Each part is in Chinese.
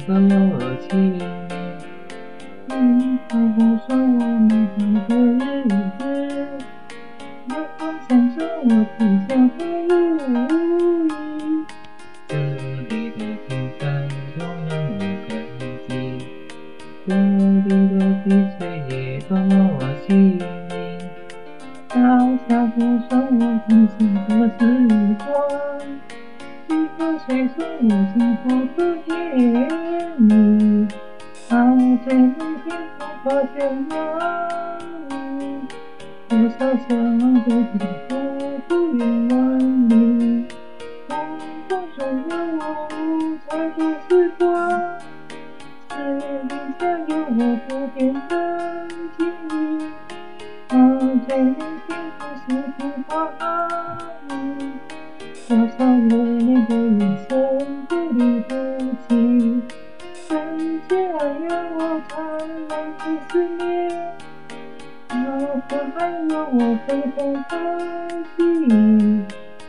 个我情。如果说我们好的日子，有风想着我啼笑的无语。这里的平凡都让我感激，这里的滴水也多么细腻。好像不说我清醒的时光，一个水说我幸福的甜蜜。好在你并不发现我，多少想的地方不远万里。风中所有我才的时光，是你下有我不变的记忆。好在你并不是平凡，多少热烈的眼神不离不弃。深切爱让我灿烂的思念，包括还有我粉红的记忆。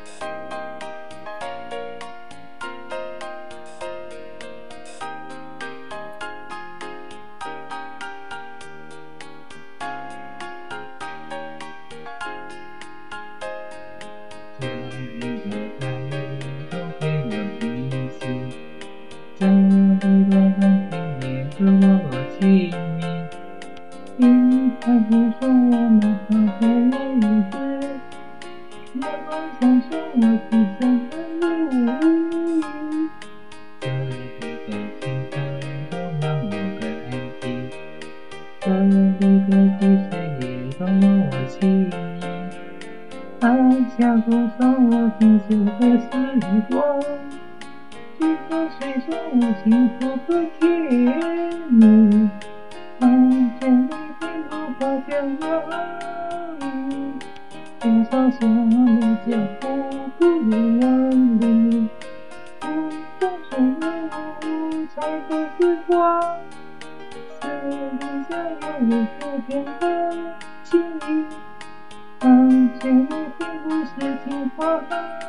这里的太阳都给我提醒，这里的蓝天也和我亲密。你还不说我们好的日子，有梦想说我提升的无语。这里的平凡都让我感激，这里的滴水也让我心意。好像多少我青涩的时光，几个水说我幸福和甜蜜。好在你并不发现我，多少想的脚步不远万里。风中所有彩的时光，是你下有我不变的记忆。好在你并不是平凡，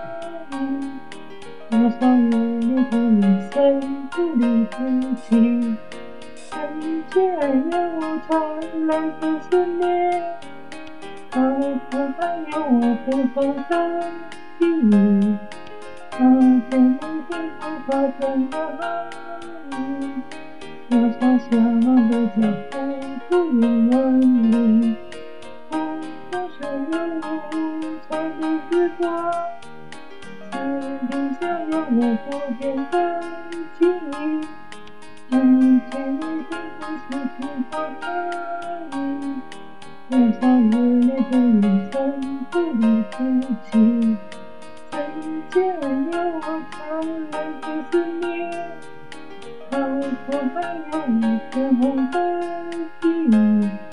多少热烈的眼神不离不弃。深切爱让我灿烂的思念，包括还有我粉红的记忆。好在你并不发现我，多少想的脚步不远万里。风中所有彩的时光，是你下有我不变的记忆。好在你并不是平凡，多少热烈的眼神不离不弃。深切爱让我灿烂的思念，包括还有我粉红的记忆。